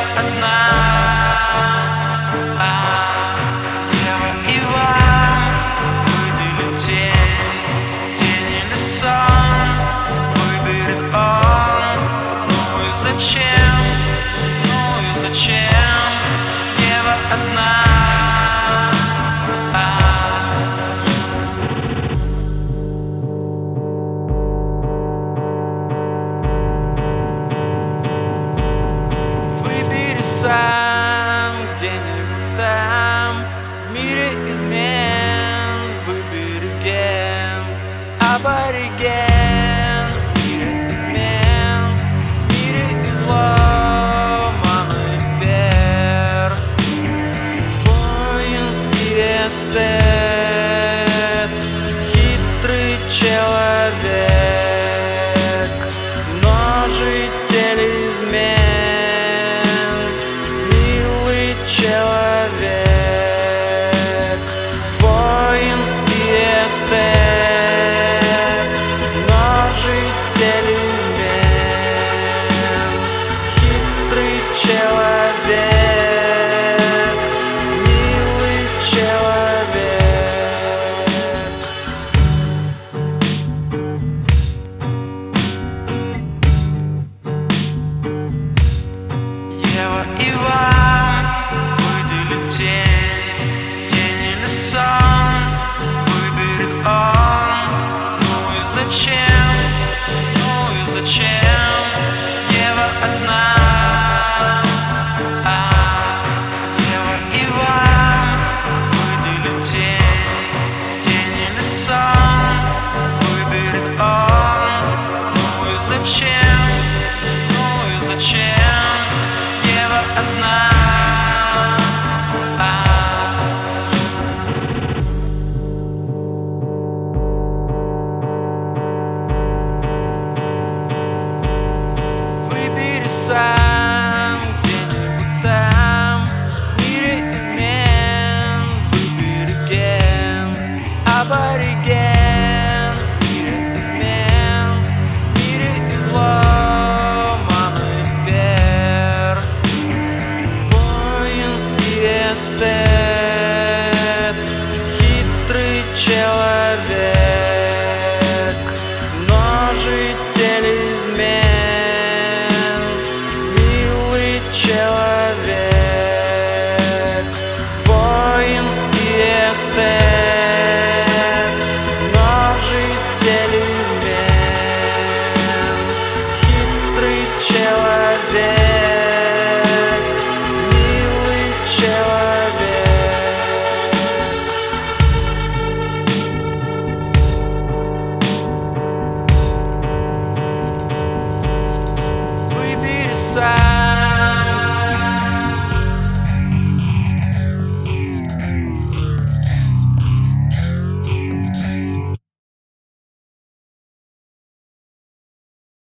одна. Ева и вам выделит день или сон. Выберет он. Ну и зачем? Ну и зачем? Ева одна. Сам где-нибудь там, в мире измен, выбери ген, абориген. В мире измен, в мире изломанных вер. Воин и эстет, хитрый человек, множитель измен. Человек, воин и эстет, множитель измен, хитрый человек, милый человек. Ева и вам день или сон, выберет он. Ну и зачем? Ну и зачем? Ева одна. Ева и вам выделит день или сон, выберет он. Ну и зачем? Ну и зачем? Ева одна. Сам где-нибудь там, в мире измен, выбери ген, абориген. В мире измен, в мире изломанных вер. Воин и эстет, хитрый человек, множитель измен. Человек, воин и эстет, множитель измен, хитрый человек, милый человек. Выбери сам.